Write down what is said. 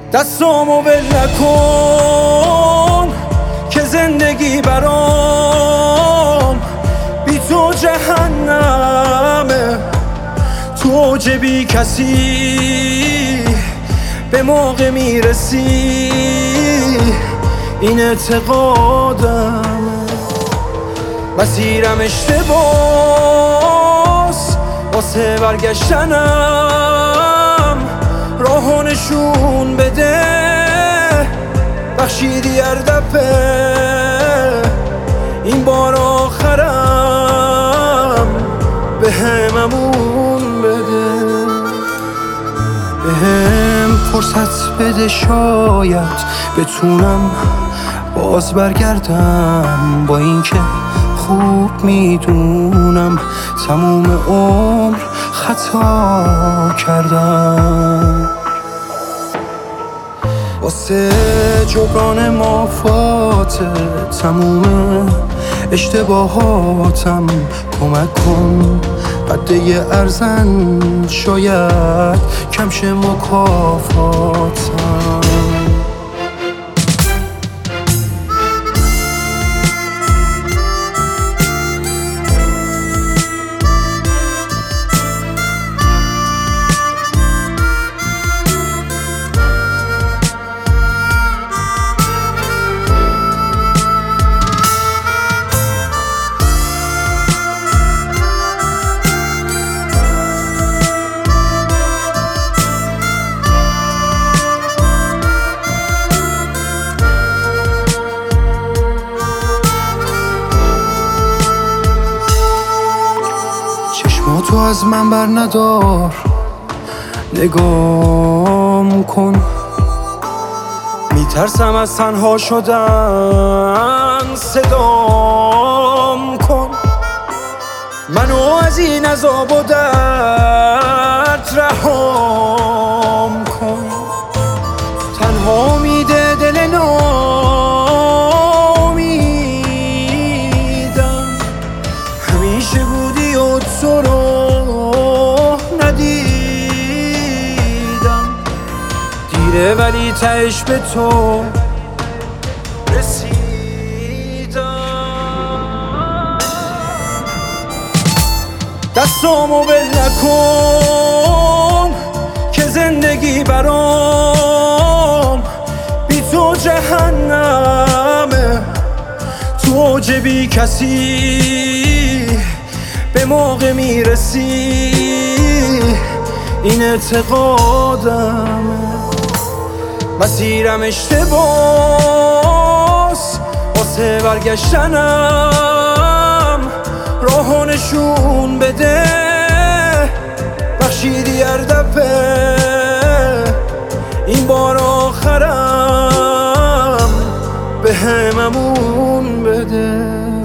دستامو ول نکن که زندگی برام بی تو جهنمه. تو اوج بی کسی به موقع میرسی، این اعتقادمه. مسیرم اشتباس واسه برگشتنم، راهو نشون بده. بخشیدی هر دفعه، این بار آخرم به هممون بده. به هم فرصت بده، شاید بتونم باز برگردم. با اینکه خوب میدونم تموم عمر خطا کردم. واسه جبران مافات تموم اشتباهاتم کمک کن. قده ارزن شاید کمش مکافاتم. تو از من بر ندار، نگام کن. میترسم از تنها شدن، صدام کن. منو از این عذاب و درد رهام کن. تنها میده دل نامیدم. همیشه بودی و تو رو ولی تهش به تو رسیدم. دستامو ول نکن که زندگی برام بی تو جهنمه. تو اوج بی کسی به موقع میرسی، این اعتقادمه. مسیرم اشتباس واسه برگشتنم، راهو نشون بده. بخشیدی هر دفعه، این بار آخرم به هممون بده.